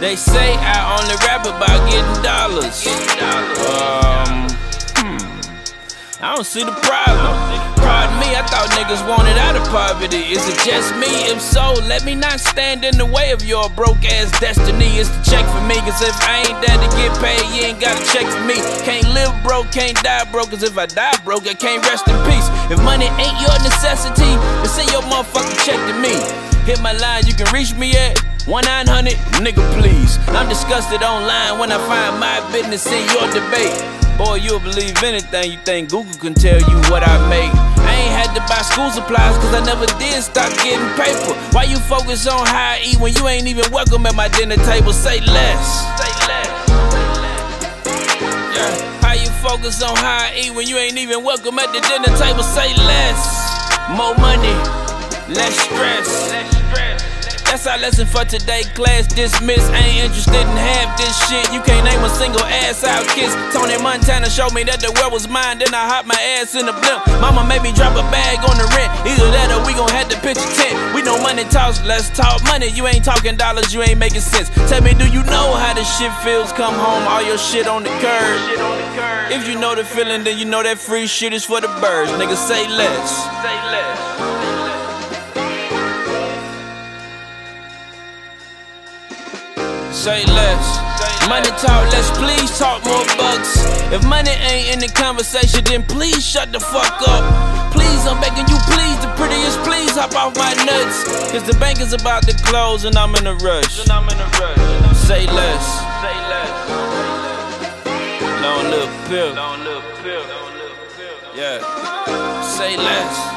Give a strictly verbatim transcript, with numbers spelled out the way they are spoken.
They say I only rap about getting dollars. Um, hmm, I don't see the problem. Pardon me, I thought niggas wanted out of poverty. Is it just me? If so, let me not stand in the way of your broke ass destiny. It's the check for me, cause if I ain't there to get paid, you ain't got a check for me. Can't live broke, can't die broke, cause if I die broke, I can't rest in peace. If money ain't your necessity, then send your motherfucking check to me. Hit my line, you can reach me at one nine hundred, nigga please. I'm disgusted online when I find my business in your debate. Boy, you'll believe anything you think Google can tell you what I make. I ain't had to buy school supplies cause I never did stop getting paper. Why you focus on how I eat when you ain't even welcome at my dinner table? Say less. Say less. Yeah. How you focus on how I eat when you ain't even welcome at the dinner table? Say less. More money, less stress. Less stress. That's our lesson for today, class dismissed. Ain't interested in half this shit. You can't name a single ass out kiss. Tony Montana showed me that the world was mine, then I hopped my ass in a blimp. Mama made me drop a bag on the rent. Either that or we gon' have to pitch a tent. We know money talks, let's talk money. You ain't talking dollars, you ain't making sense. Tell me, do you know how this shit feels? Come home, all your shit on the curb. If you know the feeling, then you know that free shit is for the birds. Nigga, say less. Say less. Say less. Money talk less, please talk more bucks. If money ain't in the conversation, then please shut the fuck up. Please, I'm begging you, please, the prettiest, please hop off my nuts. Cause the bank is about to close and I'm in a rush. And I'm in a rush. Say less. Say less. Long little pill. Long little pill. Yeah. Say less.